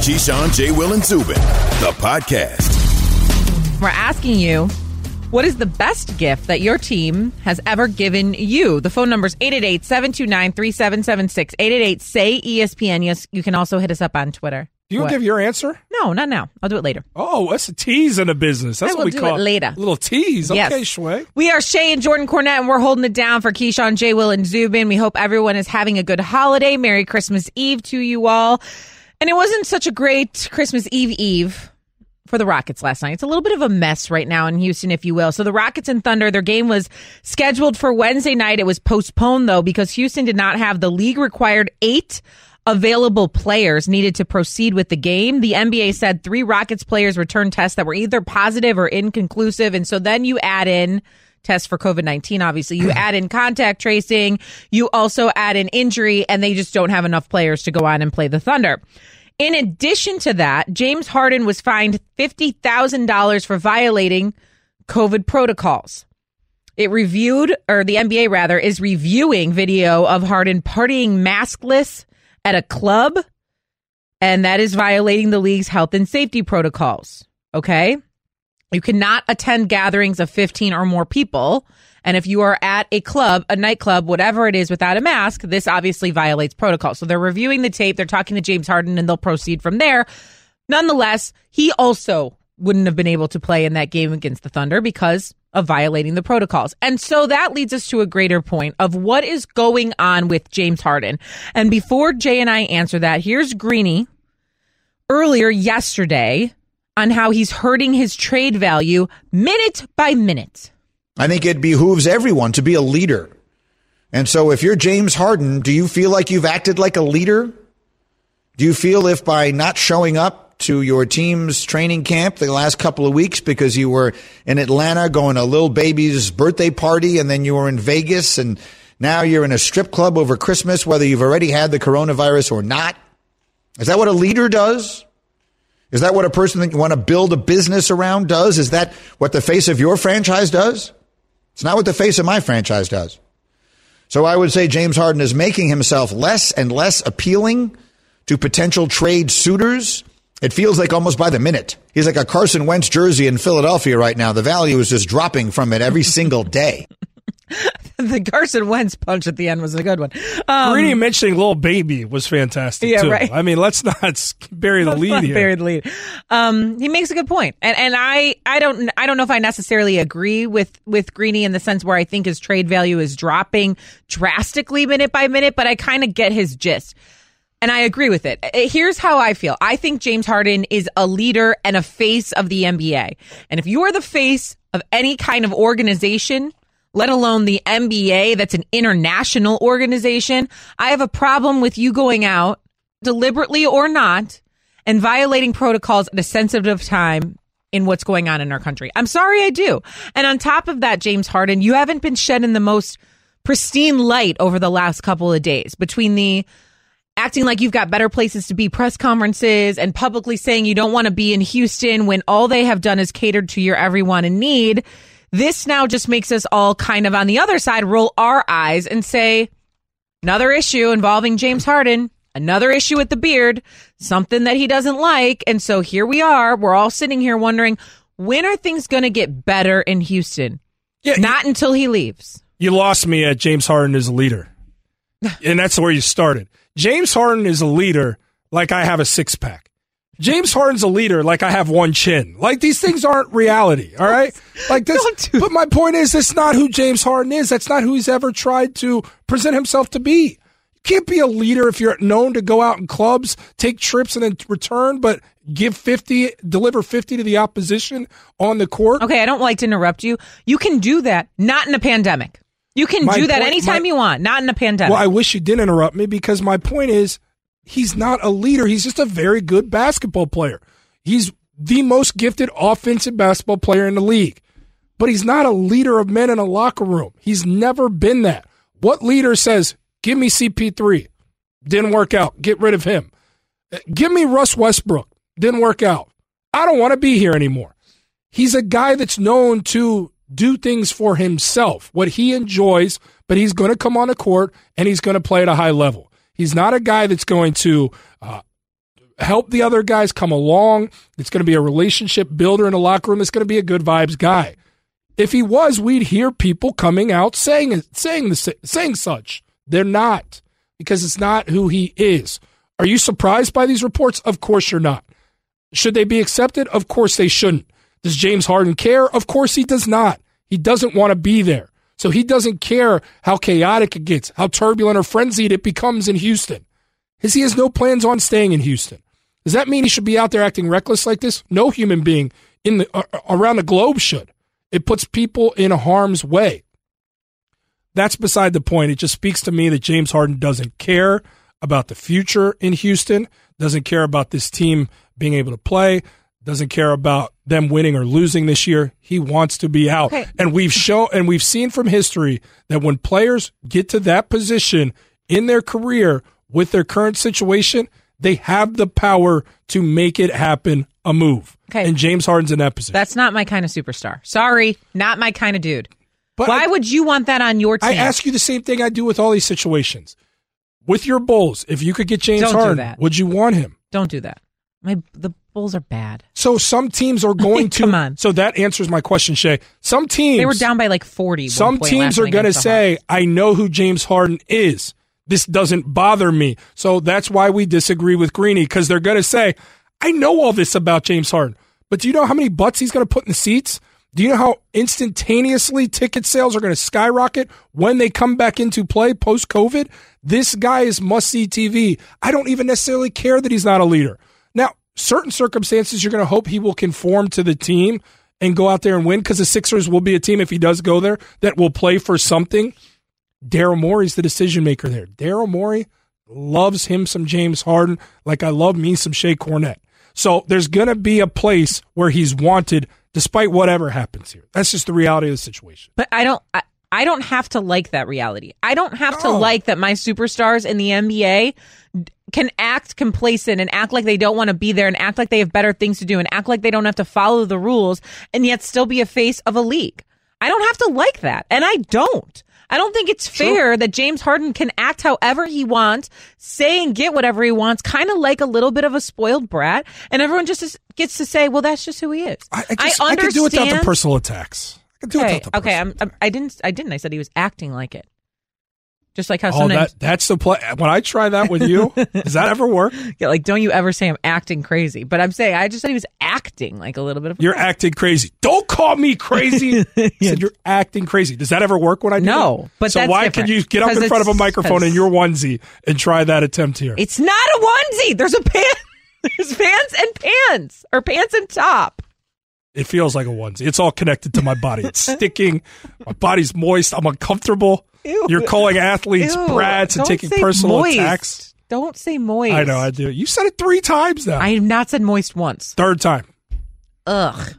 Keyshawn, J. Will, and Zubin, the podcast. We're asking you, what is the best gift that your team has ever given you? The phone number is 888-729-3776, 888-SAY-ESPN. Yes, you can also hit us up on Twitter. You give your answer? No, not now. I'll do it later. Oh, that's a tease in the business. That's what we call it later. A little tease. Yes. Okay, Shway. We are Shay and Jordan Cornette, and we're holding it down for Keyshawn, J. Will, and Zubin. We hope everyone is having a good holiday. Merry Christmas Eve to you all. And it wasn't such a great Christmas Eve for the Rockets last night. It's a little bit of a mess right now in Houston, if you will. So the Rockets and Thunder, their game was scheduled for Wednesday night. It was postponed, though, because Houston did not have the league-required 8 available players needed to proceed with the game. The NBA said 3 Rockets players returned tests that were either positive or inconclusive. And so then you add in tests for COVID-19, obviously. You add in contact tracing. You also add in injury, and they just don't have enough players to go on and play the Thunder. In addition to that, James Harden was fined $50,000 for violating COVID protocols. The NBA rather, is reviewing video of Harden partying maskless at a club, and that is violating the league's health and safety protocols. Okay? You cannot attend gatherings of 15 or more people. And if you are at a club, a nightclub, whatever it is, without a mask, this obviously violates protocol. So they're reviewing the tape. They're talking to James Harden, and they'll proceed from there. Nonetheless, he also wouldn't have been able to play in that game against the Thunder because of violating the protocols. And so that leads us to a greater point of what is going on with James Harden. And before Jay and I answer that, here's Greeny earlier yesterday on how he's hurting his trade value minute by minute. I think it behooves everyone to be a leader. And so if you're James Harden, do you feel like you've acted like a leader? Do you feel if by not showing up to your team's training camp the last couple of weeks because you were in Atlanta going to Lil Baby's birthday party and then you were in Vegas and now you're in a strip club over Christmas, whether you've already had the coronavirus or not? Is that what a leader does? Is that what a person that you want to build a business around does? Is that what the face of your franchise does? It's not what the face of my franchise does. So I would say James Harden is making himself less and less appealing to potential trade suitors. It feels like almost by the minute. He's like a Carson Wentz jersey in Philadelphia right now. The value is just dropping from it every single day. The Carson Wentz punch at the end was a good one. Greeny mentioning Lil Baby was fantastic, too. Right. I mean, let's not bury the lead here. Bury the lead. He makes a good point. And I don't know if I necessarily agree with Greeny in the sense where I think his trade value is dropping drastically minute by minute, but I kind of get his gist. And I agree with it. Here's how I feel. I think James Harden is a leader and a face of the NBA. And if you are the face of any kind of organization, let alone the NBA, that's an international organization, I have a problem with you going out, deliberately or not, and violating protocols at a sensitive time in what's going on in our country. I'm sorry, I do. And on top of that, James Harden, you haven't been shedding the most pristine light over the last couple of days between the acting like you've got better places to be press conferences and publicly saying you don't want to be in Houston when all they have done is catered to your every want and need. This now just makes us all kind of on the other side roll our eyes and say, another issue involving James Harden, another issue with the beard, something that he doesn't like. And so here we are. We're all sitting here wondering, when are things going to get better in Houston? Yeah, not until he leaves. You lost me at James Harden is a leader. And that's where you started. James Harden is a leader like I have a six-pack. James Harden's a leader like I have one chin. Like, these things aren't reality, all right? Like this. But my point is, that's not who James Harden is. That's not who he's ever tried to present himself to be. You can't be a leader if you're known to go out in clubs, take trips, and then return, but deliver 50 to the opposition on the court. Okay, I don't like to interrupt you. You can do that, not in a pandemic. You can do that anytime you want, not in a pandemic. Well, I wish you didn't interrupt me because my point is, he's not a leader. He's just a very good basketball player. He's the most gifted offensive basketball player in the league. But he's not a leader of men in a locker room. He's never been that. What leader says, give me CP3? Didn't work out. Get rid of him. Give me Russ Westbrook. Didn't work out. I don't want to be here anymore. He's a guy that's known to do things for himself, what he enjoys, but he's going to come on the court and he's going to play at a high level. He's not a guy that's going to help the other guys come along. It's going to be a relationship builder in the locker room. It's going to be a good vibes guy. If he was, we'd hear people coming out saying such. They're not, because it's not who he is. Are you surprised by these reports? Of course you're not. Should they be accepted? Of course they shouldn't. Does James Harden care? Of course he does not. He doesn't want to be there. So he doesn't care how chaotic it gets, how turbulent or frenzied it becomes in Houston. He has no plans on staying in Houston. Does that mean he should be out there acting reckless like this? No human being around the globe should. It puts people in harm's way. That's beside the point. It just speaks to me that James Harden doesn't care about the future in Houston, doesn't care about this team being able to play, doesn't care about them winning or losing this year. He wants to be out. Okay. And we've seen from history that when players get to that position in their career with their current situation, they have the power to make it happen, a move. Okay. And James Harden's in that position. That's not my kind of superstar. Sorry, not my kind of dude. But why would you want that on your team? I ask you the same thing I do with all these situations. With your Bulls, if you could get James Harden, would you want him? Don't do that. The Bulls are bad. So some teams are going to. Come on. So that answers my question, Shay. Some teams. They were down by like 40. Some teams are going to say, I know who James Harden is. This doesn't bother me. So that's why we disagree with Greeny, because they're going to say, I know all this about James Harden. But do you know how many butts he's going to put in the seats? Do you know how instantaneously ticket sales are going to skyrocket when they come back into play post-COVID? This guy is must-see TV. I don't even necessarily care that he's not a leader. Now, certain circumstances, you're going to hope he will conform to the team and go out there and win, because the Sixers will be a team, if he does go there, that will play for something. Daryl Morey's the decision-maker there. Daryl Morey loves him some James Harden like I love me some Shea Cornette. So there's going to be a place where he's wanted despite whatever happens here. That's just the reality of the situation. But I don't have to like that reality. I don't have to like that my superstars in the NBA can act complacent and act like they don't want to be there and act like they have better things to do and act like they don't have to follow the rules and yet still be a face of a league. I don't have to like that, and I don't. I don't think it's fair that James Harden can act however he wants, say and get whatever he wants, kind of like a little bit of a spoiled brat, and everyone just gets to say, well, that's just who he is. I can do without the personal attacks. I can do without the personal attacks. I didn't. I said he was acting like it. Just like how sometimes... that's the play. When I try that with you, does that ever work? Yeah, like, don't you ever say I'm acting crazy. But I'm saying, I just said he was acting like a little bit of... You're acting crazy. Don't call me crazy. I said you're acting crazy. Does that ever work when I do No, but so that's why different. can you get up in front of a microphone in your onesie and try that attempt here? It's not a onesie. There's a pants. There's pants and pants. Or pants and top. It feels like a onesie. It's all connected to my body. It's sticking. My body's moist. I'm uncomfortable. Ew. You're calling athletes brats and taking personal attacks. Don't say moist. I know, I do. You said it 3 times now. I have not said moist once. 3rd time. Ugh.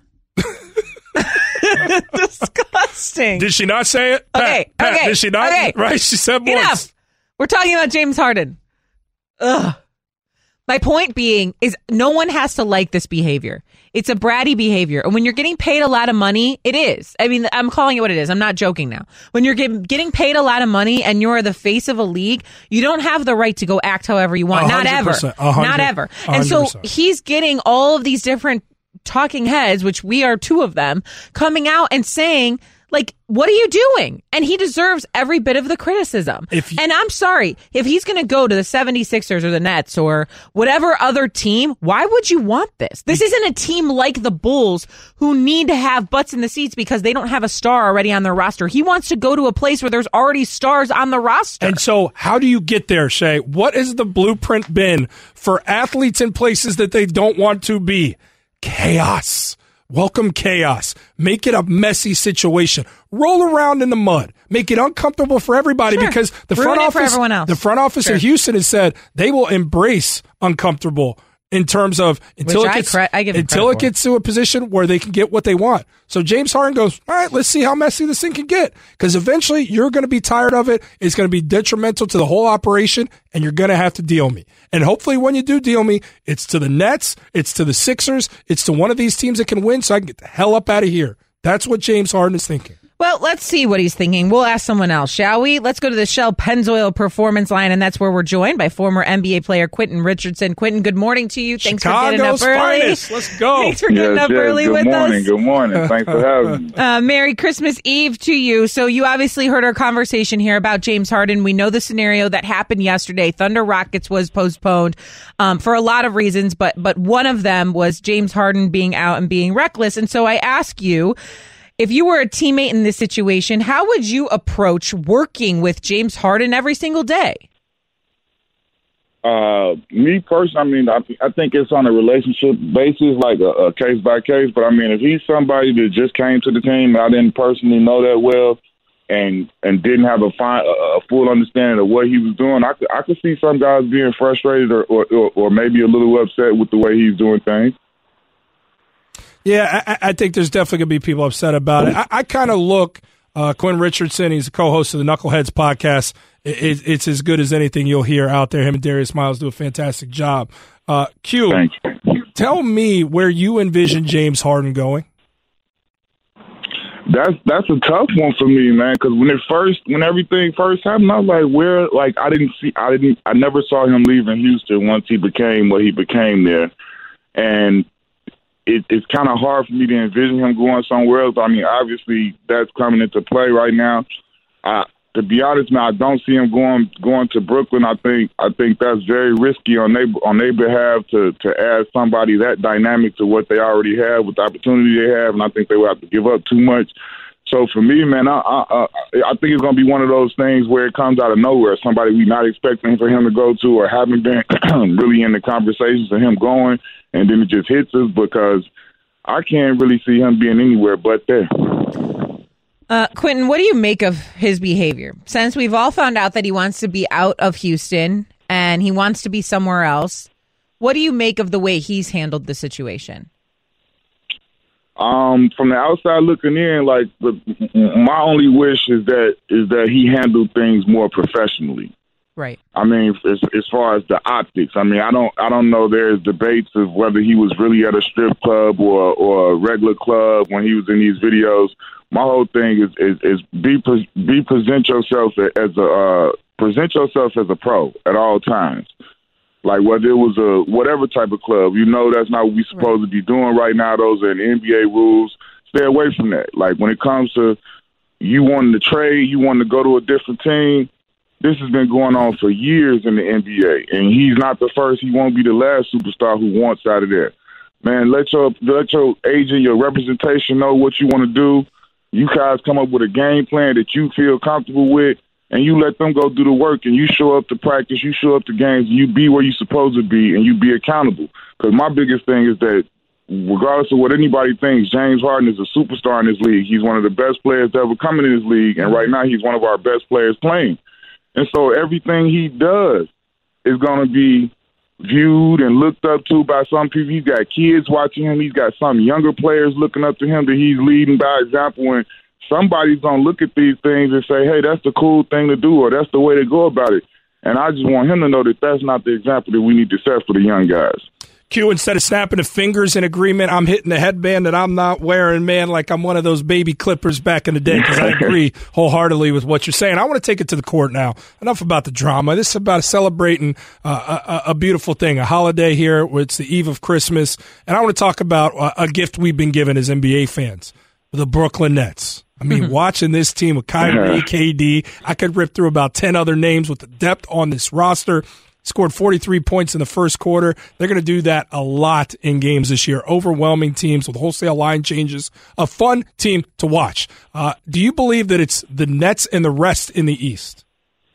Disgusting. Did she not say it? Okay. Pat, okay. Did she not? Okay. Right, she said moist. Enough. We're talking about James Harden. Ugh. My point being is no one has to like this behavior. It's a bratty behavior. And when you're getting paid a lot of money, it is. I mean, I'm calling it what it is. I'm not joking now. When you're getting paid a lot of money and you're the face of a league, you don't have the right to go act however you want. Not ever. 100%. Not ever. And so he's getting all of these different talking heads, which we are 2 of them, coming out and saying, like, what are you doing? And he deserves every bit of the criticism. And I'm sorry, if he's going to go to the 76ers or the Nets or whatever other team, why would you want this? This isn't a team like the Bulls who need to have butts in the seats because they don't have a star already on their roster. He wants to go to a place where there's already stars on the roster. And so how do you get there, Shay? What has the blueprint been for athletes in places that they don't want to be? Chaos. Welcome chaos. Make it a messy situation. Roll around in the mud. Make it uncomfortable for everybody because the front office in Houston has said they will embrace uncomfortable in terms of until it gets to a position where they can get what they want. So James Harden goes, all right, let's see how messy this thing can get because eventually you're going to be tired of it. It's going to be detrimental to the whole operation and you're going to have to deal me. And hopefully when you do deal me, it's to the Nets, it's to the Sixers, it's to one of these teams that can win so I can get the hell up out of here. That's what James Harden is thinking. Well, let's see what he's thinking. We'll ask someone else, shall we? Let's go to the Shell Pennzoil Performance Line, and that's where we're joined by former NBA player Quentin Richardson. Quentin, good morning to you. Thanks Chicago's for getting up early. Finest. Let's go. Thanks for getting up early with us. Good morning. Thanks for having me. Merry Christmas Eve to you. So you obviously heard our conversation here about James Harden. We know the scenario that happened yesterday. Thunder Rockets was postponed for a lot of reasons, but one of them was James Harden being out and being reckless. And so I ask you, if you were a teammate in this situation, how would you approach working with James Harden every single day? Me personally, I think it's on a relationship basis, like a case by case. But I mean, if he's somebody that just came to the team and I didn't personally know that well, and didn't have a full understanding of what he was doing, I could see some guys being frustrated or maybe a little upset with the way he's doing things. Yeah, I think there's definitely going to be people upset about it. I kind of look, Quentin Richardson, he's a co-host of the Knuckleheads podcast. It's as good as anything you'll hear out there. Him and Darius Miles do a fantastic job. Q, Thanks. Tell me where you envision James Harden going. That's a tough one for me, man. Because when everything first happened, I was like, I never saw him leaving Houston once he became what he became there, and it's kind of hard for me to envision him going somewhere else. I mean, obviously that's coming into play right now. To be honest, man, I don't see him going to Brooklyn. I think that's very risky on their behalf to add somebody that dynamic to what they already have with the opportunity they have, and I think they would have to give up too much. So for me, man, I think it's going to be one of those things where it comes out of nowhere. Somebody we're not expecting for him to go to or haven't been really in the conversations of him going, and then it just hits us because I can't really see him being anywhere but there. Quentin, what do you make of his behavior? Since we've all found out that he wants to be out of Houston and he wants to be somewhere else, what do you make of the way he's handled the situation? From the outside looking in, like my only wish is that he handled things more professionally. Right. I mean, as far as the optics, I mean, I don't know. There's debates of whether he was really at a strip club or a regular club when he was in these videos. My whole thing is present yourself as a pro at all times. Like whether it was whatever type of club, that's not what we're supposed to be doing right now. Those are the NBA rules. Stay away from that. Like when it comes to you wanting to trade, you wanting to go to a different team, this has been going on for years in the NBA, and he's not the first. He won't be the last superstar who wants out of there. Man, let your agent, your representation know what you want to do. You guys come up with a game plan that you feel comfortable with, and you let them go do the work, and you show up to practice, you show up to games, and you be where you're supposed to be, and you be accountable. Because my biggest thing is that regardless of what anybody thinks, James Harden is a superstar in this league. He's one of the best players to ever come in this league, and right now he's one of our best players playing. And so everything he does is going to be viewed and looked up to by some people. He's got kids watching him. He's got some younger players looking up to him that he's leading by example. And somebody's going to look at these things and say, hey, that's the cool thing to do, or that's the way to go about it. And I just want him to know that that's not the example that we need to set for the young guys. Q, instead of snapping the fingers in agreement, I'm hitting the headband that I'm not wearing, man, like I'm one of those baby clippers back in the day, because I agree wholeheartedly with what you're saying. I want to take it to the court now. Enough about the drama. This is about celebrating a beautiful thing, a holiday here. It's the eve of Christmas. And I want to talk about a gift we've been given as NBA fans, the Brooklyn Nets. I mean, watching this team with Kyrie, KD, I could rip through about 10 other names with the depth on this roster. Scored 43 points in the first quarter. They're going to do that a lot in games this year. Overwhelming teams with wholesale line changes. A fun team to watch. Do you believe that it's the Nets and the rest in the East?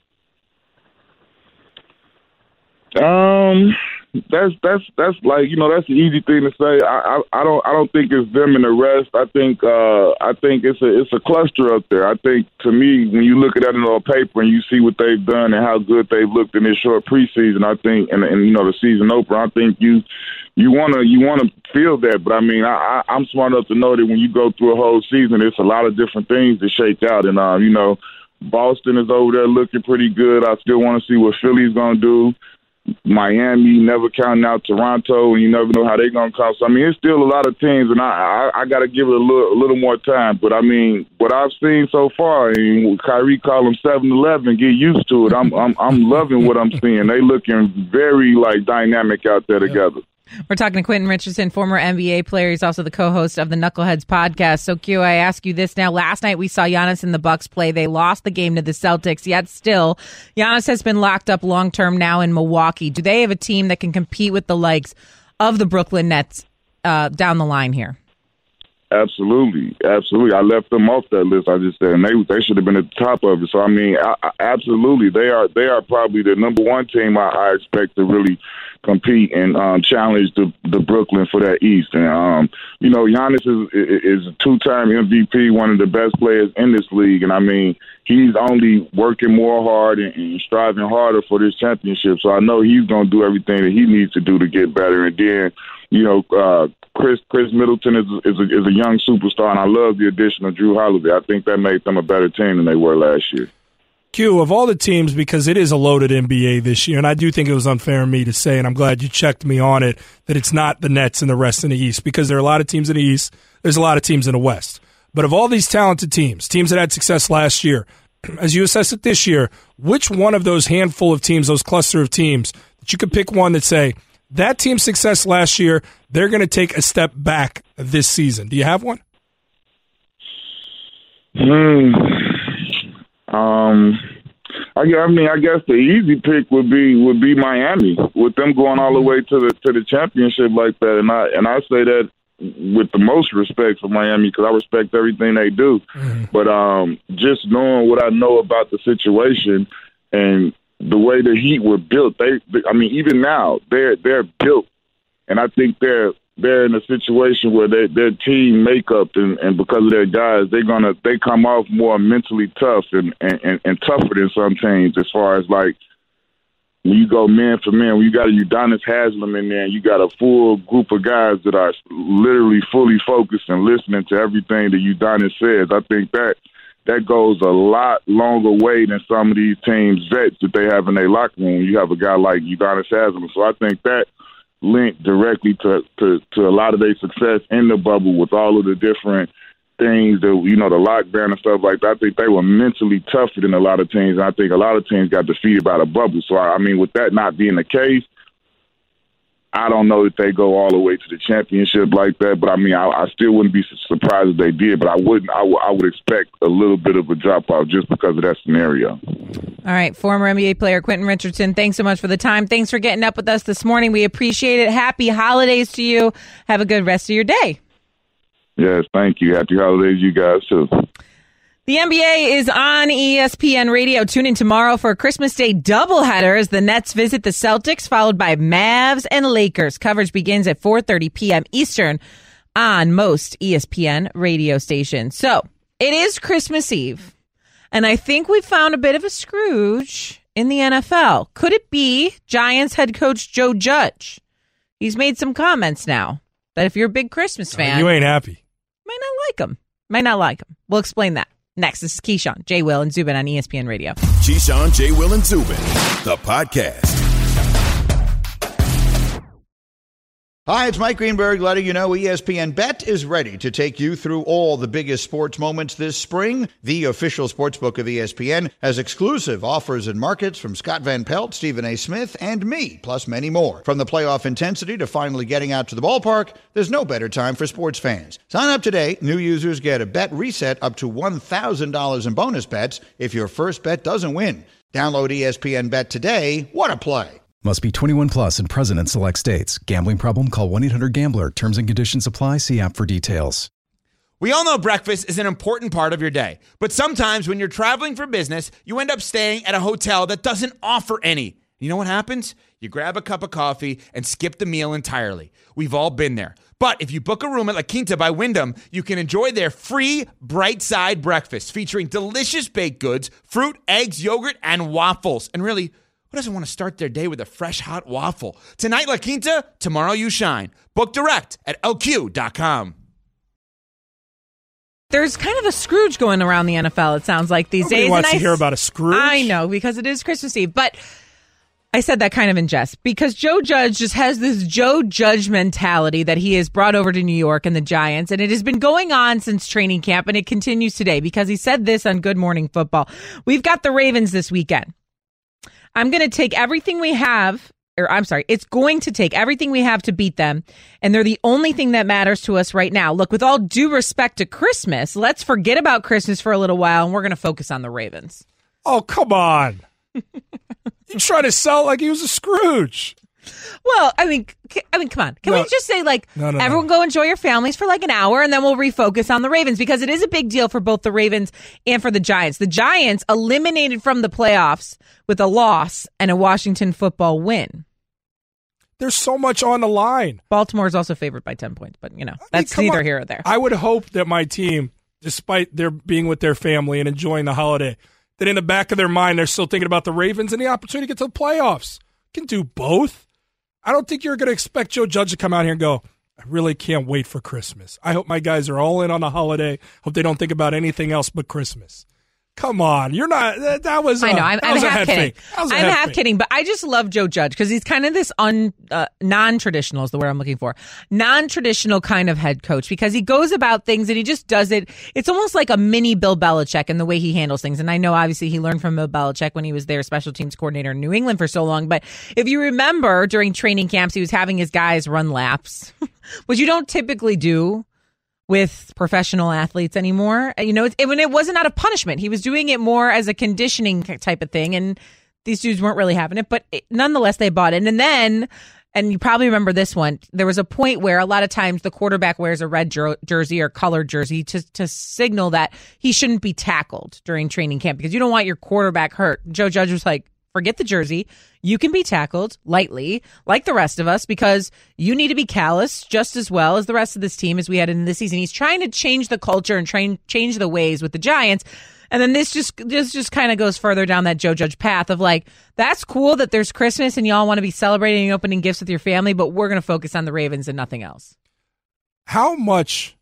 That's like, that's an easy thing to say. I don't think it's them and the rest. I think it's a cluster up there. I think, to me, when you look at it on paper and you see what they've done and how good they've looked in this short preseason, I think, and the season opener, I think you wanna feel that. But I mean, I'm smart enough to know that when you go through a whole season, it's a lot of different things that shake out. And Boston is over there looking pretty good. I still want to see what Philly's gonna do. Miami, never counting out Toronto, and you never know how they're going to come. So, I mean, it's still a lot of teams, and I got to give it a little more time. But, I mean, what I've seen so far, and Kyrie call them 7-Eleven, get used to it. I'm loving what I'm seeing. They looking very, dynamic out there together. We're talking to Quentin Richardson, former NBA player. He's also the co-host of the Knuckleheads podcast. So, Q, I ask you this now. Last night we saw Giannis and the Bucks play. They lost the game to the Celtics, yet still, Giannis has been locked up long-term now in Milwaukee. Do they have a team that can compete with the likes of the Brooklyn Nets down the line here? Absolutely. I left them off that list. I just said, and they should have been at the top of it. So, I mean, absolutely, they are probably the number one team I expect to really compete and challenge the Brooklyn for that East. And, Giannis is a two-time MVP, one of the best players in this league. And, I mean, he's only working more hard and striving harder for this championship. So I know he's going to do everything that he needs to do to get better. And then, Chris Middleton is a young superstar, and I love the addition of Drew Holiday. I think that made them a better team than they were last year. Q, of all the teams, because it is a loaded NBA this year, and I do think it was unfair of me to say, and I'm glad you checked me on it, that it's not the Nets and the rest in the East, because there are a lot of teams in the East, there's a lot of teams in the West. But of all these talented teams that had success last year, as you assess it this year, which one of those handful of teams, those cluster of teams, that you could pick one that say, that team's success last year, they're going to take a step back this season? Do you have one? I guess the easy pick would be Miami, with them going all the way to the championship like that. And I say that with the most respect for Miami, because I respect everything they do. Mm-hmm. But just knowing what I know about the situation and the way the Heat were built, even now they're built, and I think they're in a situation where their team makeup and because of their guys, they come off more mentally tough and tougher than some teams, as far as when you go man for man, when you got a Udonis Haslem in there, and you got a full group of guys that are literally fully focused and listening to everything that Udonis says. I think that goes a lot longer way than some of these teams' vets that they have in their locker room. You have a guy like Udonis Haslem, so I think that linked directly to a lot of their success in the bubble with all of the different things that, the lockdown and stuff like that. I think they were mentally tougher than a lot of teams, and I think a lot of teams got defeated by the bubble. So, with that not being the case, I don't know if they go all the way to the championship like that, but I still wouldn't be surprised if they did, but I would expect a little bit of a drop-off just because of that scenario. All right, former NBA player Quentin Richardson, thanks so much for the time. Thanks for getting up with us this morning. We appreciate it. Happy holidays to you. Have a good rest of your day. Yes, thank you. Happy holidays, you guys, too. The NBA is on ESPN Radio. Tune in tomorrow for a Christmas Day doubleheader as the Nets visit the Celtics, followed by Mavs and Lakers. Coverage begins at 4:30 p.m. Eastern on most ESPN radio stations. So, it is Christmas Eve, and I think we found a bit of a Scrooge in the NFL. Could it be Giants head coach Joe Judge? He's made some comments now that if you're a big Christmas fan, you ain't happy. Might not like him. We'll explain that. Next, this is Keyshawn, J. Will, and Zubin on ESPN Radio. Keyshawn, J. Will, and Zubin, the podcast. Hi, it's Mike Greenberg letting you know ESPN Bet is ready to take you through all the biggest sports moments this spring. The official sportsbook of ESPN has exclusive offers and markets from Scott Van Pelt, Stephen A. Smith, and me, plus many more. From the playoff intensity to finally getting out to the ballpark, there's no better time for sports fans. Sign up today. New users get a bet reset up to $1,000 in bonus bets if your first bet doesn't win. Download ESPN Bet today. What a play. Must be 21 plus and present in select states. Gambling problem? Call 1-800-GAMBLER. Terms and conditions apply. See app for details. We all know breakfast is an important part of your day. But sometimes when you're traveling for business, you end up staying at a hotel that doesn't offer any. You know what happens? You grab a cup of coffee and skip the meal entirely. We've all been there. But if you book a room at La Quinta by Wyndham, you can enjoy their free Bright Side breakfast featuring delicious baked goods, fruit, eggs, yogurt, and waffles. And really, who doesn't want to start their day with a fresh, hot waffle? Tonight, La Quinta, tomorrow you shine. Book direct at LQ.com. There's kind of a Scrooge going around the NFL, it sounds like, these days. Nobody wants to hear about a Scrooge. I know, because it is Christmas Eve. But I said that kind of in jest because Joe Judge just has this Joe Judge mentality that he has brought over to New York and the Giants, and it has been going on since training camp, and it continues today because he said this on Good Morning Football. We've got the Ravens this weekend. I'm going to take everything we have, it's going to take everything we have to beat them, and they're the only thing that matters to us right now. Look, with all due respect to Christmas, let's forget about Christmas for a little while, and we're going to focus on the Ravens. Oh, come on. You trying to sell like he was a Scrooge. Well, I mean, come on. Can we just say, everyone go enjoy your families for like an hour, and then we'll refocus on the Ravens, because it is a big deal for both the Ravens and for the Giants. The Giants eliminated from the playoffs with a loss and a Washington football win. There's so much on the line. Baltimore is also favored by 10 points, but, that's neither here or there. I would hope that my team, despite their being with their family and enjoying the holiday, that in the back of their mind, they're still thinking about the Ravens and the opportunity to get to the playoffs. Can do both. I don't think you're going to expect Joe Judge to come out here and go, I really can't wait for Christmas. I hope my guys are all in on the holiday. Hope they don't think about anything else but Christmas. Come on, you're not. That was. I know. I'm half kidding. I'm half kidding, but I just love Joe Judge because he's kind of this non-traditional is the word I'm looking for. Non-traditional kind of head coach because he goes about things and he just does it. It's almost like a mini Bill Belichick in the way he handles things. And I know obviously he learned from Bill Belichick when he was their special teams coordinator in New England for so long. But if you remember during training camps, he was having his guys run laps, which you don't typically do with professional athletes anymore. When it wasn't out of punishment. He was doing it more as a conditioning type of thing, and these dudes weren't really having it, but nonetheless, they bought it. And then, and you probably remember this one, there was a point where a lot of times the quarterback wears a red jersey or colored jersey to signal that he shouldn't be tackled during training camp because you don't want your quarterback hurt. Joe Judge was like, forget the jersey. You can be tackled lightly, like the rest of us, because you need to be callous just as well as the rest of this team as we had in this season. He's trying to change the culture and change the ways with the Giants. And then this just kind of goes further down that Joe Judge path of like, that's cool that there's Christmas and y'all want to be celebrating and opening gifts with your family, but we're going to focus on the Ravens and nothing else. How much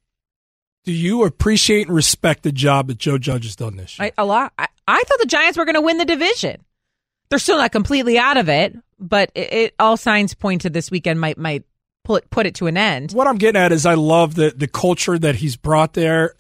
do you appreciate and respect the job that Joe Judge has done this year? A lot. I thought the Giants were going to win the division. They're still not completely out of it, but it all signs point to this weekend might put it to an end. What I'm getting at is I love the culture that he's brought there.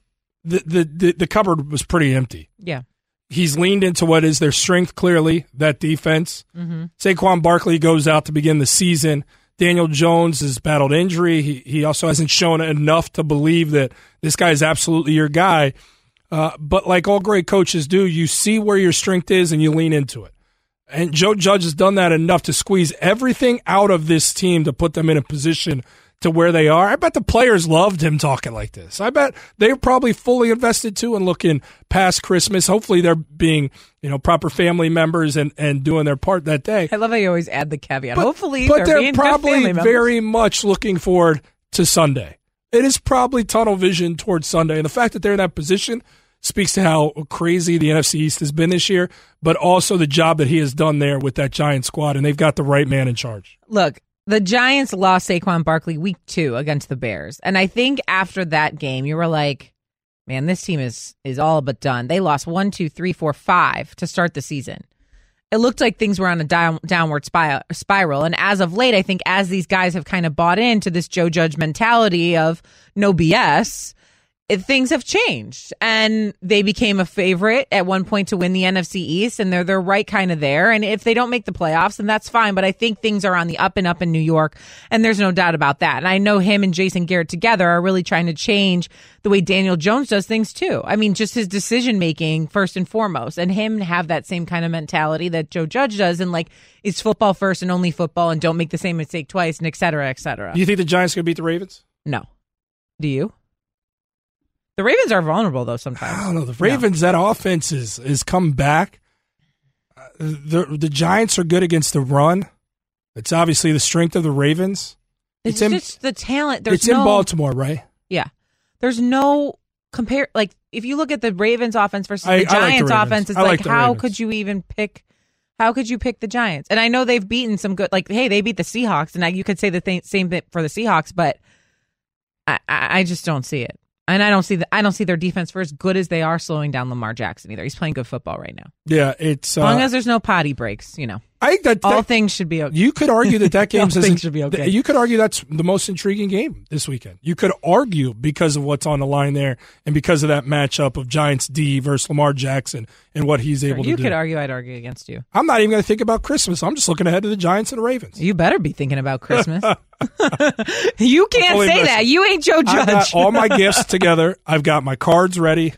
The cupboard was pretty empty. Yeah. He's leaned into what is their strength, clearly, that defense. Mm-hmm. Saquon Barkley goes out to begin the season. Daniel Jones has battled injury. He also hasn't shown enough to believe that this guy is absolutely your guy. But like all great coaches do, you see where your strength is and you lean into it. And Joe Judge has done that enough to squeeze everything out of this team to put them in a position to where they are. I bet the players loved him talking like this. I bet they're probably fully invested too and looking past Christmas. Hopefully they're being, proper family members and doing their part that day. I love how you always add the caveat. But, Hopefully but they're being probably very much looking forward to Sunday. It is probably tunnel vision towards Sunday. And the fact that they're in that position speaks to how crazy the NFC East has been this year, but also the job that he has done there with that Giants squad, and they've got the right man in charge. Look, the Giants lost Saquon Barkley week 2 against the Bears, and I think after that game, you were like, man, this team is all but done. They lost 1, 2, 3, 4, 5 to start the season. It looked like things were on a downward spiral, and as of late, I think as these guys have kind of bought into this Joe Judge mentality of no BS, things have changed, and they became a favorite at one point to win the NFC East, and they're right kind of there. And if they don't make the playoffs, then that's fine. But I think things are on the up and up in New York, and there's no doubt about that. And I know him and Jason Garrett together are really trying to change the way Daniel Jones does things too. I mean, just his decision making first and foremost, and him have that same kind of mentality that Joe Judge does, and like it's football first and only football, and don't make the same mistake twice, and et cetera, et cetera. Do you think the Giants are going to beat the Ravens? No. Do you? The Ravens are vulnerable, though, sometimes. I don't know. The Ravens, that offense is come back. The Giants are good against the run. It's obviously the strength of the Ravens. It's just the talent. It's in Baltimore, right? Yeah. There's no compare. Like, if you look at the Ravens offense versus the Giants offense, it's like how could you even pick? How could you pick the Giants? And I know they've beaten some good, like, hey, they beat the Seahawks, and you could say the same thing for the Seahawks, but I just don't see it. And I don't see their defense, for as good as they are, slowing down Lamar Jackson either. He's playing good football right now. Yeah, it's as long as there's no potty breaks, I I think that all things should be okay. You could argue that game should be okay. You could argue that's the most intriguing game this weekend. You could argue because of what's on the line there and because of that matchup of Giants D versus Lamar Jackson and what he's able to do. You could argue, I'd argue against you. I'm not even going to think about Christmas. I'm just looking ahead to the Giants and the Ravens. You better be thinking about Christmas. You can't say that. You ain't Joe Judge. I've got all my gifts together. I've got my cards ready.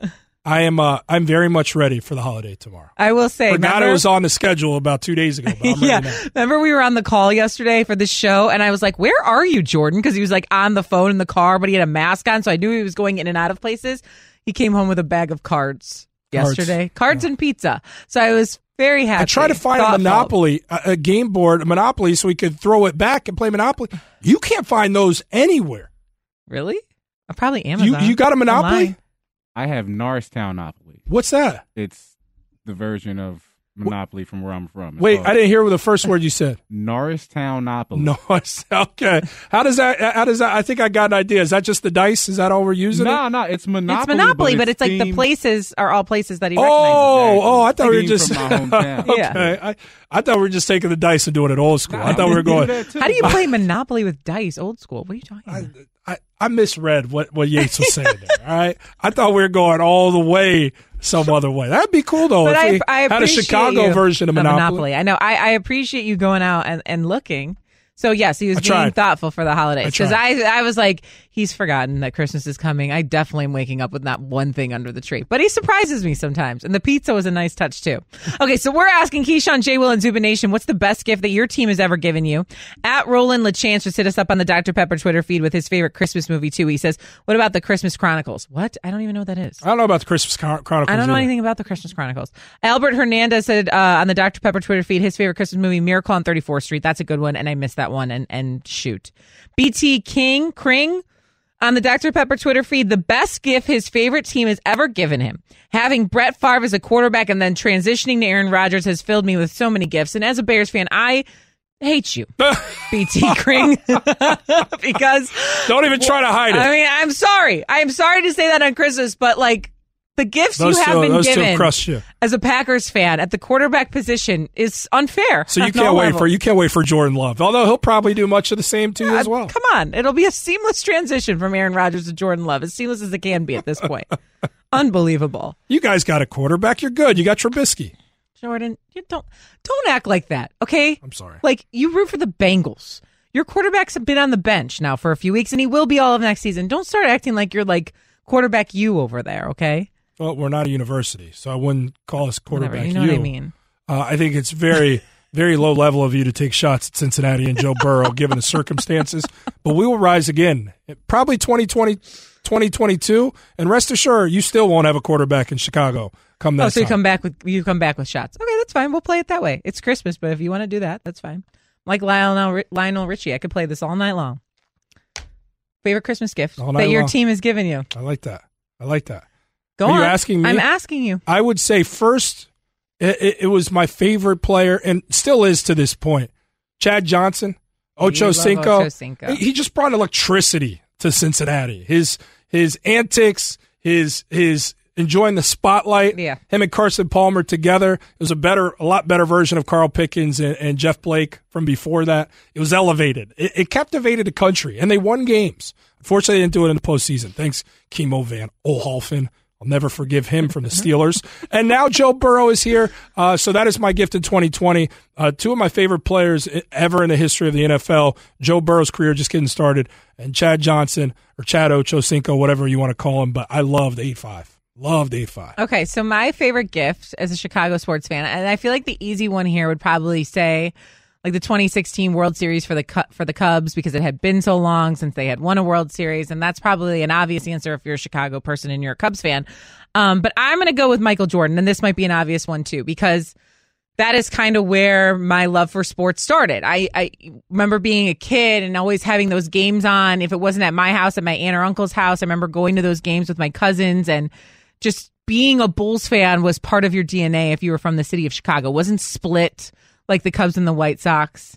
I'm very much ready for the holiday tomorrow. I will say, forgot it was on the schedule about 2 days ago. But I'm ready now. Remember we were on the call yesterday for this show, and I was like, "Where are you, Jordan?" Because he was like on the phone in the car, but he had a mask on, so I knew he was going in and out of places. He came home with a bag of cards yesterday, cards and pizza. So I was very happy. I tried to find a Monopoly, a game board, a Monopoly, so we could throw it back and play Monopoly. You can't find those anywhere. Really? Probably Amazon. You got a Monopoly? Online. I have Norristown-opoly. What's that? It's the version of Monopoly from where I'm from. Wait, I didn't hear the first word you said. Norristown-opoly. Norris. Okay. How does that? I think I got an idea. Is that just the dice? Is that all we're using? No, it's Monopoly. It's Monopoly, but it's like the places are all places that he recognizes. Oh, I thought we were just from my hometown. Okay. I thought we were just taking the dice and doing it old school. I thought we were going. How do you play Monopoly with dice? Old school. What are you talking about? I misread what Yates was saying there. All right, I thought we were going all the way some other way. That'd be cool though. But if we I had a Chicago version of Monopoly. I know. I appreciate you going out and looking. So yes, he was being thoughtful for the holidays because I was like, he's forgotten that Christmas is coming. I definitely am waking up with not one thing under the tree, but he surprises me sometimes. And the pizza was a nice touch too. Okay, so we're asking Keyshawn, J. Will, and Zubin Nation, what's the best gift that your team has ever given you? At Roland LaChance just hit us up on the Dr. Pepper Twitter feed with his favorite Christmas movie too. He says, "What about the Christmas Chronicles?" What? I don't even know what that is. I don't know about the Christmas Chronicles. I don't know anything about the Christmas Chronicles. Albert Hernandez said on the Dr. Pepper Twitter feed his favorite Christmas movie, Miracle on 34th Street. That's a good one, and I missed that one. And shoot. BT Kring on the Dr. Pepper Twitter feed, the best gift his favorite team has ever given him. Having Brett Favre as a quarterback and then transitioning to Aaron Rodgers has filled me with so many gifts. And as a Bears fan, I hate you, BT Kring, because don't even try to hide it. I mean, I'm sorry. I'm sorry to say that on Christmas, but like, the gifts you have been given as a Packers fan at the quarterback position is unfair. So you can't wait for Jordan Love, although he'll probably do much of the same too as well. Come on, it'll be a seamless transition from Aaron Rodgers to Jordan Love, as seamless as it can be at this point. Unbelievable. You guys got a quarterback. You're good. You got Trubisky. Jordan, you don't act like that, okay? I'm sorry. Like, you root for the Bengals. Your quarterback's been on the bench now for a few weeks, and he will be all of next season. Don't start acting like you're like quarterback you over there, okay? Well, we're not a university, so I wouldn't call us quarterback. You know what I mean? I think it's very, very low level of you to take shots at Cincinnati and Joe Burrow, given the circumstances. But we will rise again, probably 2020, 2022, and rest assured, you still won't have a quarterback in Chicago come that time. So you come back with shots. Okay, that's fine. We'll play it that way. It's Christmas, but if you want to do that, that's fine. Like Lionel Richie, I could play this all night long. Favorite Christmas gift that your team has given you? I like that. Go on. Are you asking me? I'm asking you. I would say first, it was my favorite player, and still is to this point, Chad Johnson, Ocho Cinco. He just brought electricity to Cincinnati. His antics, his enjoying the spotlight. Yeah. Him and Carson Palmer together. It was a lot better version of Carl Pickens and Jeff Blake from before that. It was elevated. It captivated the country, and they won games. Unfortunately, they didn't do it in the postseason. Thanks, Kimo Van Olhoffen. I'll never forgive him from the Steelers. And now Joe Burrow is here. So that is my gift in 2020. Two of my favorite players ever in the history of the NFL. Joe Burrow's career just getting started. And Chad Johnson, or Chad Ochocinco, whatever you want to call him. But I loved 8-5. Loved 8-5. Okay, so my favorite gift as a Chicago sports fan, and I feel like the easy one here would probably say like the 2016 World Series for the Cubs, because it had been so long since they had won a World Series, and that's probably an obvious answer if you're a Chicago person and you're a Cubs fan. But I'm going to go with Michael Jordan, and this might be an obvious one too, because that is kind of where my love for sports started. I remember being a kid and always having those games on. If it wasn't at my house, at my aunt or uncle's house, I remember going to those games with my cousins, and just being a Bulls fan was part of your DNA if you were from the city of Chicago. It wasn't split like the Cubs and the White Sox.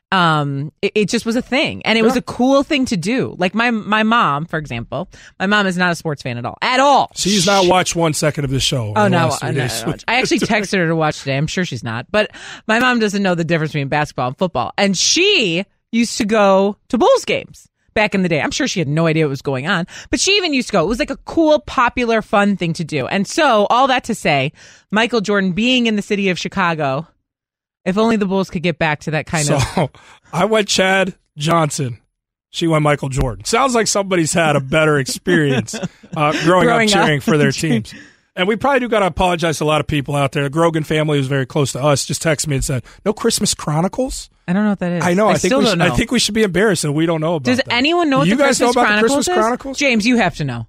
It just was a thing, and it was a cool thing to do. Like my mom, for example, my mom is not a sports fan at all. She's not watched 1 second of the show. Oh no, I actually texted her to watch today. I'm sure she's not, but my mom doesn't know the difference between basketball and football, and she used to go to Bulls games back in the day. I'm sure she had no idea what was going on, but she even used to go. It was like a cool, popular, fun thing to do. And so all that to say, Michael Jordan being in the city of Chicago, if only the Bulls could get back to that kind of. So I went Chad Johnson. She went Michael Jordan. Sounds like somebody's had a better experience growing up cheering for their teams. And we probably do got to apologize to a lot of people out there. The Grogan family who's very close to us just texted me and said, "No Christmas Chronicles." I don't know what that is. I know. I know. think we should be embarrassed that we don't know about. Does that. anyone know what you the guys Christmas know about Chronicles the Christmas is? Chronicles? James, you have to know.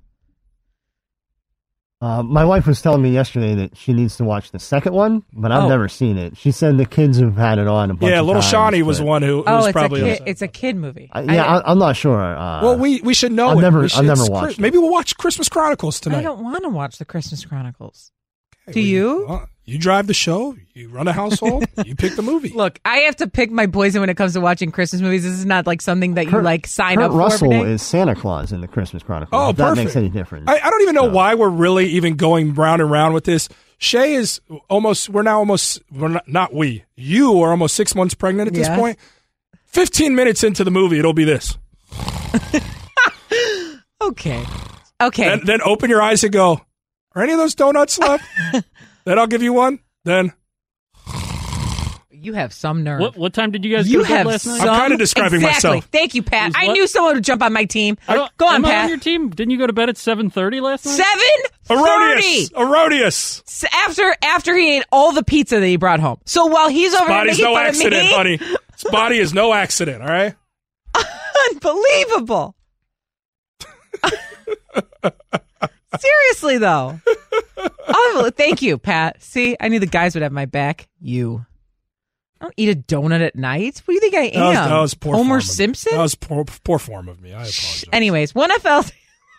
My wife was telling me yesterday that she needs to watch the second one, but I've never seen it. She said the kids have had it on a bunch of times. Little Shawnee was the one who was probably it's a kid movie. I'm not sure. Well, we should know. I've never watched it. Maybe we'll watch Christmas Chronicles tonight. I don't want to watch the Christmas Chronicles. Do you? Well, you drive the show. You run a household. You pick the movie. Look, I have to pick my poison when it comes to watching Christmas movies. This is not like something that you sign up for. Kurt Russell every day. is Santa Claus in the Christmas Chronicles. Oh, if that perfect. makes any difference. I don't even know why we're really even going round and round with this. Shay is you are almost 6 months pregnant at this point. 15 minutes into the movie, it'll be this. Okay. Then open your eyes and go, are any of those donuts left? Then I'll give you one. Then. You have some nerve. What time did you guys go to bed last night? I'm kind of describing myself. Thank you, Pat. I knew someone would jump on my team. Go on, Pat. On your team? Didn't you go to bed at 7:30 last night? 7:30. Erroneous. After he ate all the pizza that he brought home. So while he's over there making fun of me, honey. His body is no accident. All right. Unbelievable. Seriously, though. Thank you, Pat. See, I knew the guys would have my back. I don't eat a donut at night. What do you think I am? That was poor Homer form Simpson? That was poor form of me. I apologize. Anyways, one NFL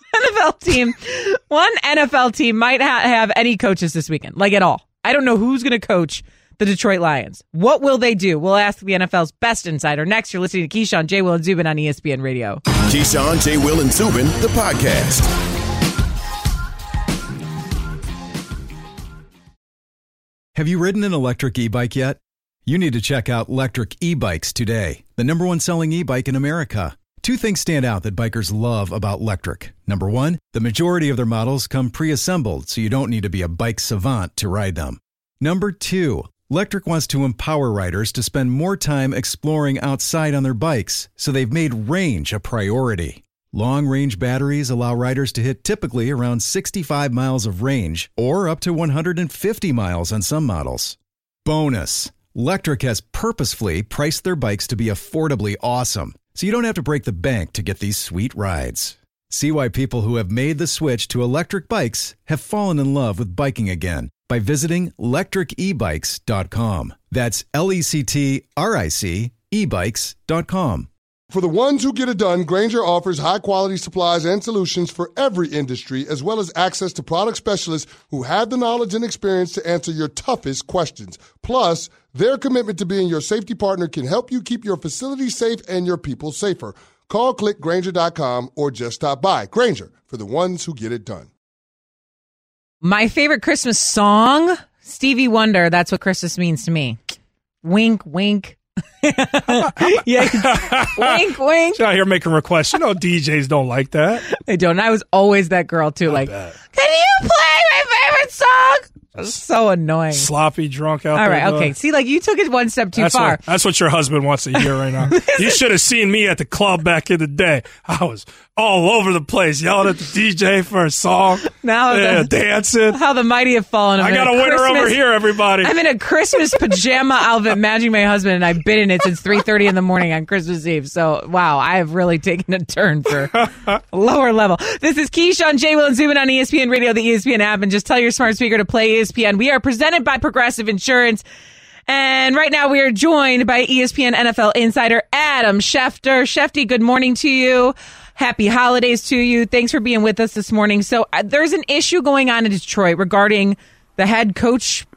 team might have any coaches this weekend, like at all. I don't know who's going to coach the Detroit Lions. What will they do? We'll ask the NFL's best insider. Next, you're listening to Keyshawn, J. Will, and Zubin on ESPN Radio. Keyshawn, J. Will, and Zubin, the podcast. Have you ridden an electric e-bike yet? You need to check out Lectric E-Bikes today, the #1 selling e-bike in America. Two things stand out that bikers love about Lectric. Number one, the majority of their models come pre-assembled, so you don't need to be a bike savant to ride them. Number two, Lectric wants to empower riders to spend more time exploring outside on their bikes, so they've made range a priority. Long-range batteries allow riders to hit typically around 65 miles of range, or up to 150 miles on some models. Bonus, Lectric has purposefully priced their bikes to be affordably awesome, so you don't have to break the bank to get these sweet rides. See why people who have made the switch to electric bikes have fallen in love with biking again by visiting lectricebikes.com. That's LECTRIC ebikes.com. For the ones who get it done, Grainger offers high-quality supplies and solutions for every industry, as well as access to product specialists who have the knowledge and experience to answer your toughest questions. Plus, their commitment to being your safety partner can help you keep your facility safe and your people safer. Call clickgrainger.com or just stop by. Grainger, for the ones who get it done. My favorite Christmas song, Stevie Wonder, That's What Christmas Means to Me. Wink, wink. Yeah, wink, wink. She's out here making requests. You know, DJs don't like that. They don't. I was always that girl too. Can you play my favorite song? That's so annoying. Sloppy drunk out there. All right, okay. See, like you took it one step too far. That's what your husband wants to hear right now. You should have seen me at the club back in the day. I was all over the place, yelling at the DJ for a song. Now dancing. How the mighty have fallen. I got a winner over here, everybody. I'm in a Christmas pajama outfit matching my husband, and I've been in it since 3:30 in the morning on Christmas Eve. So, wow, I have really taken a turn for lower level. This is Keyshawn, J. Will, and Zubin on ESPN Radio, the ESPN app, and just tell your smart speaker to play ESPN. We are presented by Progressive Insurance. And right now we are joined by ESPN NFL insider Adam Schefter. Shefty, good morning to you. Happy holidays to you. Thanks for being with us this morning. So there's an issue going on in Detroit regarding the head coach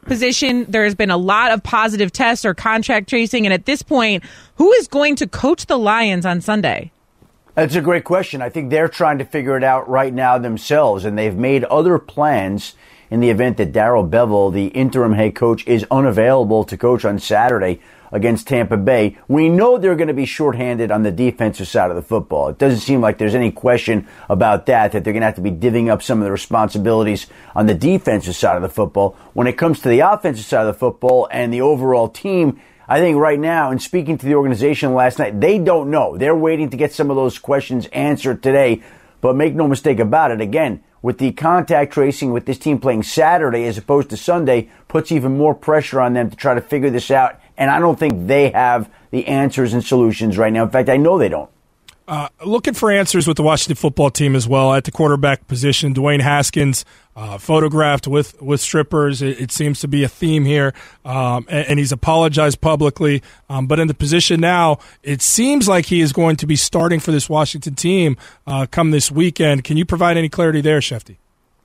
position, there has been a lot of positive tests or contract tracing. And at this point, who is going to coach the Lions on Sunday? That's a great question. I think they're trying to figure it out right now themselves, and they've made other plans in the event that Darrell Bevell, the interim head coach, is unavailable to coach on Saturday against Tampa Bay. We know they're going to be shorthanded on the defensive side of the football. It doesn't seem like there's any question about that they're going to have to be divvying up some of the responsibilities on the defensive side of the football. When it comes to the offensive side of the football and the overall team, I think right now, in speaking to the organization last night, they don't know. They're waiting to get some of those questions answered today. But make no mistake about it, again, with the contact tracing, with this team playing Saturday as opposed to Sunday, puts even more pressure on them to try to figure this out. And I don't think they have the answers and solutions right now. In fact, I know they don't. Looking for answers with the Washington football team as well at the quarterback position. Dwayne Haskins photographed with strippers. It seems to be a theme here, and he's apologized publicly. But in the position now, it seems like he is going to be starting for this Washington team come this weekend. Can you provide any clarity there, Shefty?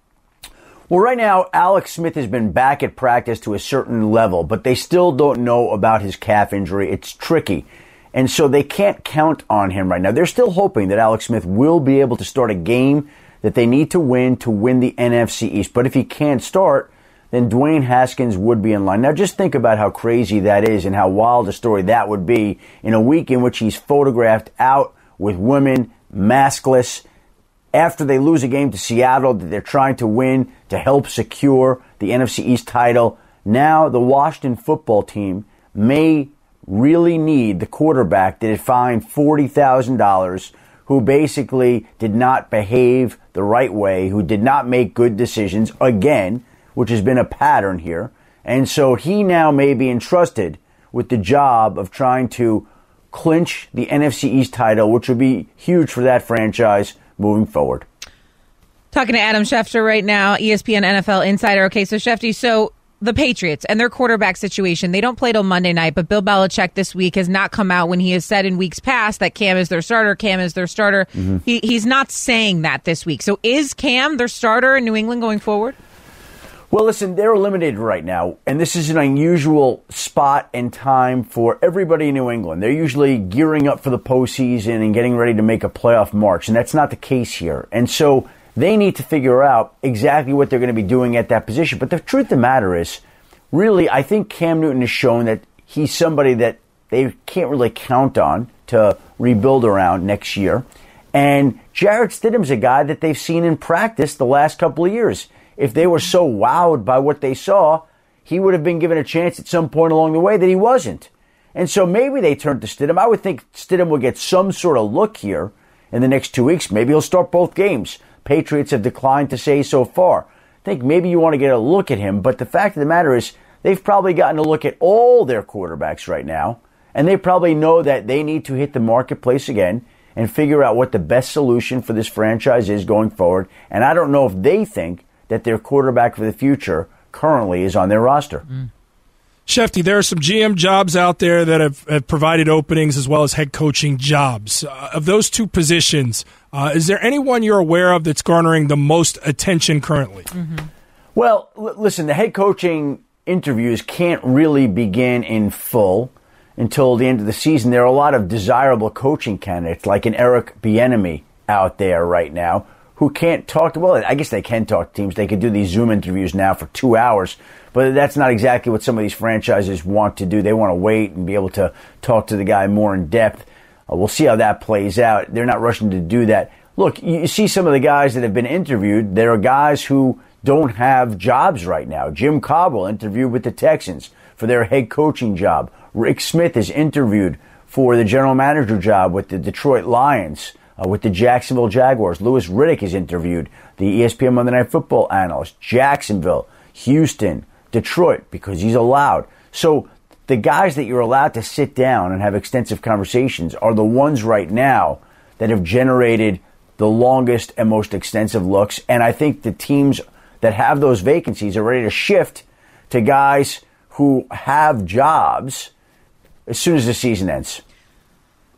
Well, right now, Alex Smith has been back at practice to a certain level, but they still don't know about his calf injury. It's tricky. And so they can't count on him right now. They're still hoping that Alex Smith will be able to start a game that they need to win the NFC East. But if he can't start, then Dwayne Haskins would be in line. Now just think about how crazy that is and how wild a story that would be in a week in which he's photographed out with women, maskless, after they lose a game to Seattle that they're trying to win to help secure the NFC East title. Now the Washington football team may really need the quarterback that had fined $40,000, who basically did not behave the right way, who did not make good decisions, again, which has been a pattern here. And so he now may be entrusted with the job of trying to clinch the NFC East title, which would be huge for that franchise moving forward. Talking to Adam Schefter right now, ESPN NFL insider. Okay, so Shefty, the Patriots and their quarterback situation, they don't play till Monday night, but Bill Belichick this week has not come out when he has said in weeks past that Cam is their starter. Mm-hmm. He's not saying that this week. So is Cam their starter in New England going forward? Well, listen, they're eliminated right now, and this is an unusual spot and time for everybody in New England. They're usually gearing up for the postseason and getting ready to make a playoff march, and that's not the case here. And so they need to figure out exactly what they're going to be doing at that position. But the truth of the matter is, really, I think Cam Newton has shown that he's somebody that they can't really count on to rebuild around next year. And Jarrett Stidham's a guy that they've seen in practice the last couple of years. If they were so wowed by what they saw, he would have been given a chance at some point along the way that he wasn't. And so maybe they turned to Stidham. I would think Stidham will get some sort of look here in the next 2 weeks. Maybe he'll start both games. Patriots have declined to say so far. I think maybe you want to get a look at him, but the fact of the matter is they've probably gotten a look at all their quarterbacks right now, and they probably know that they need to hit the marketplace again and figure out what the best solution for this franchise is going forward. And I don't know if they think that their quarterback for the future currently is on their roster. Shefty, there are some GM jobs out there that have provided openings as well as head coaching jobs. Of those two positions, is there anyone you're aware of that's garnering the most attention currently? Mm-hmm. Well, listen, the head coaching interviews can't really begin in full until the end of the season. There are a lot of desirable coaching candidates, like an Eric Bieniemy out there right now, who can't talk to, well, I guess they can talk to teams. They could do these Zoom interviews now for 2 hours, but that's not exactly what some of these franchises want to do. They want to wait and be able to talk to the guy more in depth. We'll see how that plays out. They're not rushing to do that. Look, you see some of the guys that have been interviewed. There are guys who don't have jobs right now. Jim Caldwell interviewed with the Texans for their head coaching job. Rick Smith is interviewed for the general manager job with the Detroit Lions. With the Jacksonville Jaguars. Louis Riddick is interviewed, the ESPN Monday Night Football analyst. Jacksonville, Houston, Detroit, because he's allowed. So the guys that you're allowed to sit down and have extensive conversations are the ones right now that have generated the longest and most extensive looks. And I think the teams that have those vacancies are ready to shift to guys who have jobs as soon as the season ends.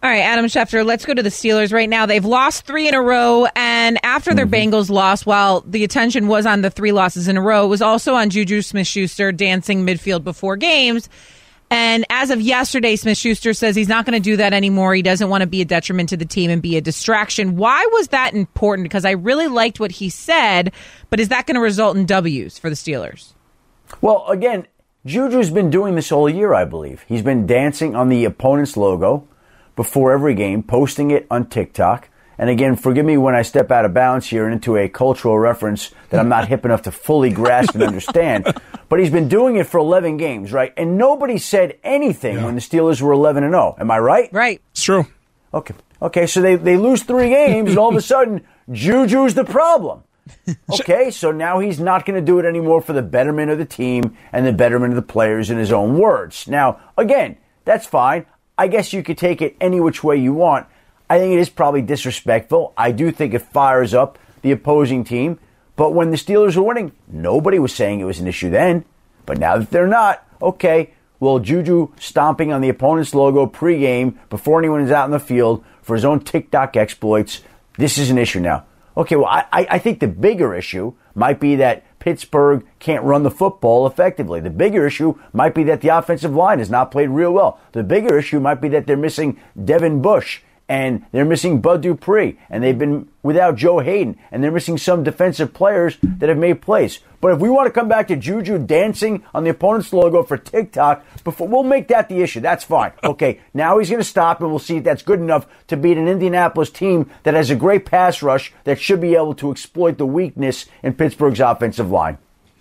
All right, Adam Schefter, let's go to the Steelers right now. They've lost 3 in a row, and after their Bengals loss, while the attention was on the 3 losses in a row, it was also on Juju Smith-Schuster dancing midfield before games. And as of yesterday, Smith-Schuster says he's not going to do that anymore. He doesn't want to be a detriment to the team and be a distraction. Why was that important? Because I really liked what he said, but is that going to result in W's for the Steelers? Well, again, Juju's been doing this all year, I believe. He's been dancing on the opponent's logo before every game, posting it on TikTok. And again, forgive me when I step out of bounds here and into a cultural reference that I'm not hip enough to fully grasp and understand. But he's been doing it for 11 games, right? And nobody said anything when the Steelers were 11-0. Am I right? Right. It's true. Okay, so they lose 3 games, and all of a sudden, Juju's the problem. Okay, so now he's not going to do it anymore for the betterment of the team and the betterment of the players, in his own words. Now, again, that's fine. I guess you could take it any which way you want. I think it is probably disrespectful. I do think it fires up the opposing team. But when the Steelers were winning, nobody was saying it was an issue then. But now that they're not, okay, well, Juju stomping on the opponent's logo pregame before anyone is out in the field for his own TikTok exploits, this is an issue now. Okay, well, I think the bigger issue might be that Pittsburgh can't run the football effectively. The bigger issue might be that the offensive line has not played real well. The bigger issue might be that they're missing Devin Bush, and they're missing Bud Dupree, and they've been without Joe Hayden, and they're missing some defensive players that have made plays. But if we want to come back to Juju dancing on the opponent's logo for TikTok, we'll make that the issue. That's fine. Okay, now he's going to stop, and we'll see if that's good enough to beat an Indianapolis team that has a great pass rush that should be able to exploit the weakness in Pittsburgh's offensive line.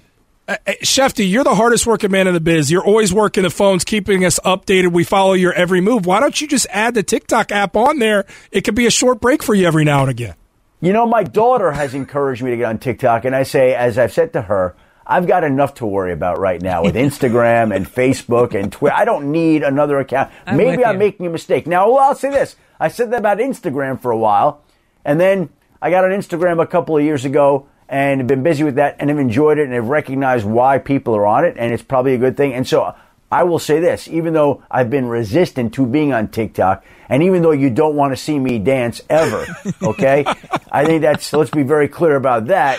Shefty, you're the hardest working man in the biz. You're always working the phones, keeping us updated. We follow your every move. Why don't you just add the TikTok app on there? It could be a short break for you every now and again. You know, my daughter has encouraged me to get on TikTok, and I say, as I've said to her, I've got enough to worry about right now with Instagram and Facebook and Twitter. I don't need another account. Maybe I'm making a mistake. Now, I'll say this. I said that about Instagram for a while, and then I got on Instagram a couple of years ago, and have been busy with that and have enjoyed it and have recognized why people are on it, and it's probably a good thing. And so I will say this, even though I've been resistant to being on TikTok, and even though you don't want to see me dance ever, okay, I think let's be very clear about that.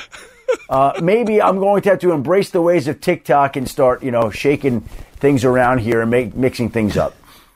Maybe I'm going to have to embrace the ways of TikTok and start, shaking things around here and mixing things up.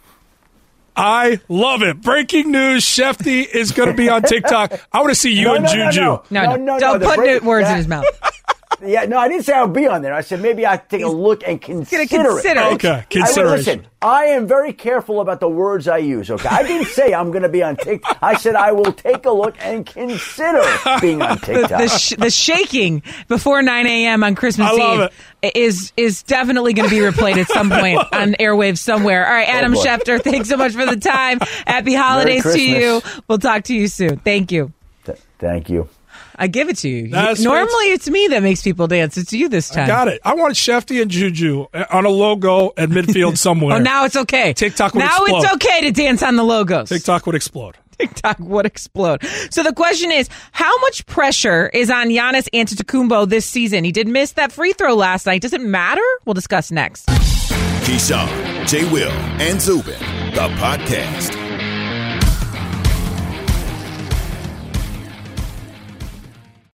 I love it. Breaking news, Shefty is going to be on TikTok. I want to see you and Juju. No. Don't put words in his mouth. Yeah, no, I didn't say I'll be on there. I said maybe I'd take a look and consider it. Okay, consideration. Listen, I am very careful about the words I use, okay? I didn't say I'm going to be on TikTok. I said I will take a look and consider being on TikTok. The shaking before 9 a.m. on Christmas Eve is definitely going to be replayed at some point on airwaves somewhere. All right, Adam Schefter, thanks so much for the time. Happy holidays to you. We'll talk to you soon. Thank you. Thank you. I give it to you. Normally, it's me that makes people dance. It's you this time. I got it. I want Shefty and Juju on a logo at midfield somewhere. Oh, now it's okay. TikTok would explode. Now it's okay to dance on the logos. TikTok would explode. TikTok would explode. So the question is, how much pressure is on Giannis Antetokounmpo this season? He did miss that free throw last night. Does it matter? We'll discuss next. Keyshawn, J. Will, and Zubin, the podcast.